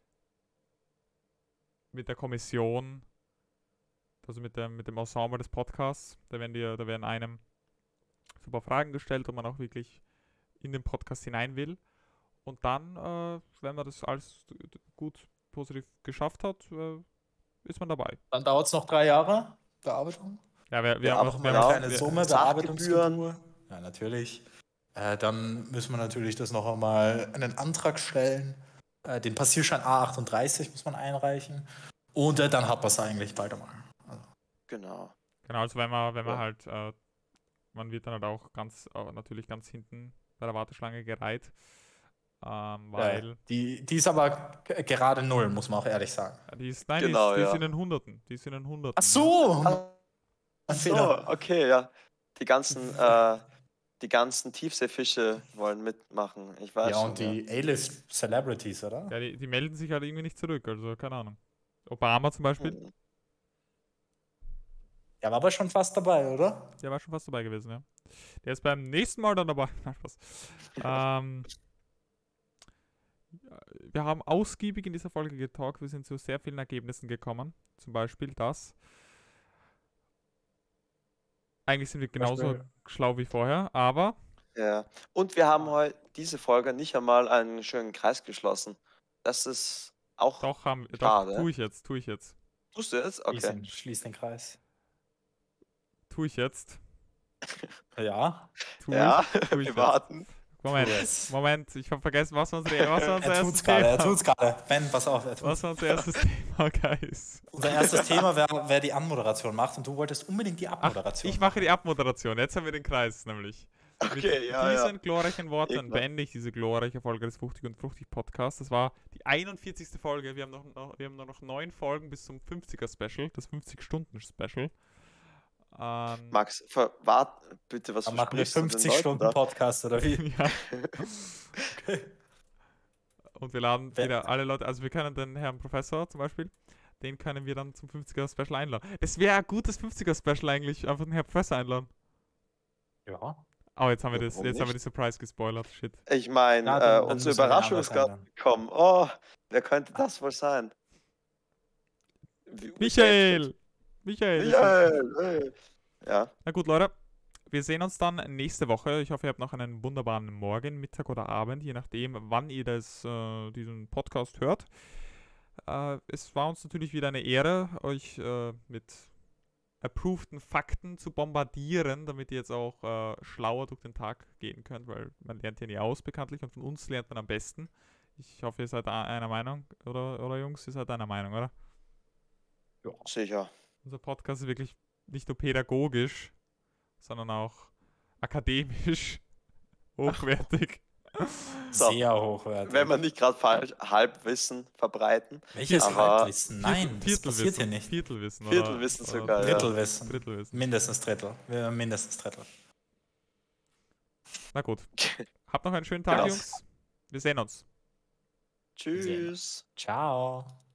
mit der Kommission, also mit dem Ensemble des Podcasts. Da werden einem super Fragen gestellt, ob man auch wirklich in den Podcast hinein will. Und dann, wenn man das alles gut positiv geschafft hat, ist man dabei. Dann dauert es noch 3 Jahre Bearbeitung. Ja, wir Wir haben haben noch wir mal haben eine auch- kleine wir- Summe, Sachgebühren. Bearbeitungsgebühr. Ja, natürlich. Dann müssen wir natürlich das noch einmal einen Antrag stellen. Den Passierschein A38 muss man einreichen. Und dann hat man es eigentlich bald einmal. Also, Genau. Genau, also wenn man Ja. halt, man wird dann halt auch natürlich ganz hinten bei der Warteschlange gereiht, weil die ist aber gerade 0, muss man auch ehrlich sagen. die ist Genau, die ist ja. in den Hunderten. Die ist in den Hunderten. Ach so! Ein So, Fehler. okay, ja. Die ganzen Tiefseefische wollen mitmachen. Ich weiß Ja, schon, und die A-List Celebrities, oder? Ja, die melden sich halt irgendwie nicht zurück, also keine Ahnung. Obama zum Beispiel, Hm. Ja, war aber schon fast dabei, oder? der war schon fast dabei gewesen, ja. Der ist beim nächsten Mal dann dabei. Nein, Spaß. Wir haben ausgiebig in dieser Folge getalkt. Wir sind zu sehr vielen Ergebnissen gekommen. Zum Beispiel das. Eigentlich sind wir genauso schlau wie vorher, aber Ja. Und wir haben heute diese Folge nicht einmal einen schönen Kreis geschlossen. Das ist auch doch schade. tue ich jetzt. Tust du jetzt? Okay. Schließ den Kreis. Tue ich jetzt. Ja. Ja, Tue ich wir jetzt. warten. Moment, ich habe vergessen, was war unser erstes Er Thema? tut's gerade. Ben, pass auf. Was war unser erstes Thema, Guys? Unser erstes Thema wäre, wer die Anmoderation macht und du wolltest unbedingt die Abmoderation. Ich mache die Abmoderation. Jetzt haben wir den Kreis nämlich. Okay, Mit ja, diesen glorreichen Worten Irgendwann. beende ich diese glorreiche Folge des Fuchtig und Fruchtig Podcasts. Das war die 41. Folge. Wir haben nur noch 9 Folgen bis zum 50er Special, das 50-Stunden-Special. Max, warte bitte, was Dann machen wir versprichst du den 50 Leuten Stunden da? Podcast, oder wie? Ja. Okay. Und wir laden wieder alle Leute, also wir können den Herrn Professor zum Beispiel, den können wir dann zum 50er Special einladen. Das wäre ein gutes 50er Special eigentlich, einfach den Herrn Professor einladen. Ja. Oh, jetzt haben wir Ja, das, warum jetzt haben wir die nicht? Surprise gespoilert. Shit. Ich meine, Ja, dann unser müssen wir wen anders Überraschungsgast einladen. kommen. Oh, wer könnte das wohl sein? Michael! Michael! Michael! Ja, Na gut, Leute. Wir sehen uns dann nächste Woche. Ich hoffe, ihr habt noch einen wunderbaren Morgen, Mittag oder Abend, je nachdem, wann ihr diesen Podcast hört. Es war uns natürlich wieder eine Ehre, euch mit approveden Fakten zu bombardieren, damit ihr jetzt auch schlauer durch den Tag gehen könnt, weil man lernt ja nie aus, bekanntlich, und von uns lernt man am besten. Ich hoffe, ihr seid einer Meinung, oder Jungs, ihr seid einer Meinung, oder? sicher. Unser Podcast ist wirklich nicht nur pädagogisch, sondern auch akademisch hochwertig. So. Sehr hochwertig. Wenn man nicht gerade falsch Halbwissen verbreiten. Welches aber Halbwissen? Nein, das passiert hier nicht. Viertelwissen. Viertelwissen oder sogar, ja. Drittelwissen. Drittelwissen. Mindestens Drittel. Mindestens Drittel. Na gut. Habt noch einen schönen Tag, Genau. Jungs. Wir sehen uns. Tschüss. Ciao.